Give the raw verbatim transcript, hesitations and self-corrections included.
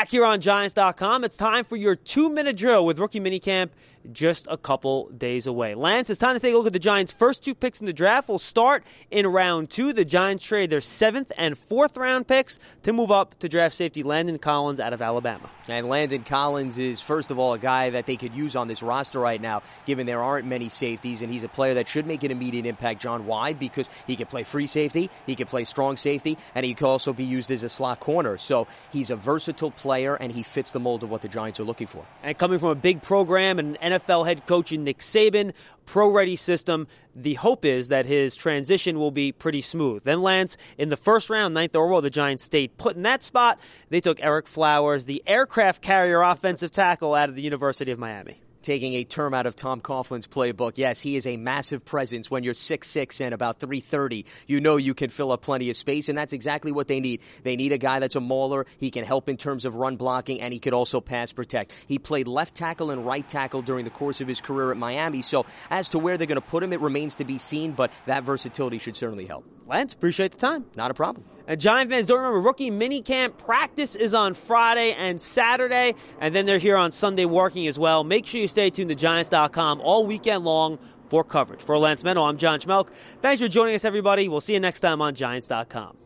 Back here on Giants dot com, it's time for your two-minute drill with Rookie Minicamp just a couple days away. Lance, it's time to take a look at the Giants' first two picks in the draft. We'll start in round two. The Giants trade their seventh and fourth round picks to move up to draft safety Landon Collins out of Alabama. And Landon Collins is, first of all, a guy that they could use on this roster right now, given there aren't many safeties, and he's a player that should make an immediate impact, John. Why? Because he can play free safety, he can play strong safety, and he can also be used as a slot corner. So he's a versatile player, and he fits the mold of what the Giants are looking for. And coming from a big program and N F L head coach in Nick Saban, pro-ready system, the hope is that his transition will be pretty smooth. Then Lance, in the first round, ninth overall, the Giants stayed put in that spot. They took Eric Flowers, the aircraft carrier offensive tackle out of the University of Miami. Taking a term out of Tom Coughlin's playbook, yes, he is a massive presence. When you're six six and about three thirty, you know you can fill up plenty of space, and that's exactly what they need. They need a guy that's a mauler. He can help in terms of run blocking, and he could also pass protect. He played left tackle and right tackle during the course of his career at Miami, so as to where they're going to put him, it remains to be seen, but that versatility should certainly help. Lance, appreciate the time. Not a problem. And Giant fans, don't remember, rookie minicamp practice is on Friday and Saturday, and then they're here on Sunday working as well. Make sure you stay tuned to Giants dot com all weekend long for coverage. For Lance Meadow, I'm John Schmelk. Thanks for joining us, everybody. We'll see you next time on Giants dot com.